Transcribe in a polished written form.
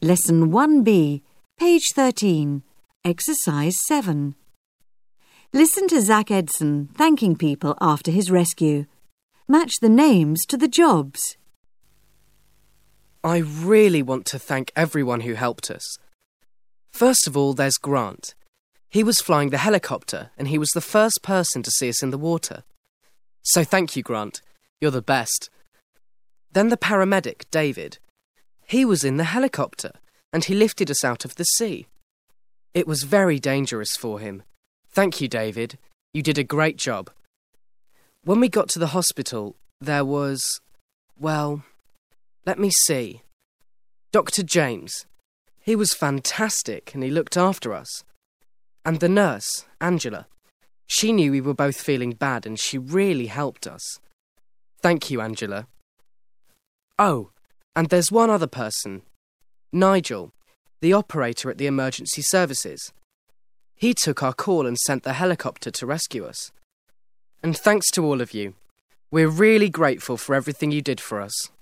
Lesson 1B, page 13, exercise 7. Listen to Zach Edson thanking people after his rescue. Match the names to the jobs. I really want to thank everyone who helped us. First of all, there's Grant. He was flying the helicopter and he was the first person to see us in the water. So thank you, Grant. You're the best. Then the paramedic, David. He was in the helicopter and he lifted us out of the sea. It was very dangerous for him. Thank you, David. You did a great job. When we got to the hospital, there was, well, let me see. Dr. James. He was fantastic and he looked after us. And the nurse, Angela. She knew we were both feeling bad and she really helped us. Thank you, Angela. Oh, and there's one other person. Nigel, the operator at the emergency services. He took our call and sent the helicopter to rescue us. And thanks to all of you. We're really grateful for everything you did for us.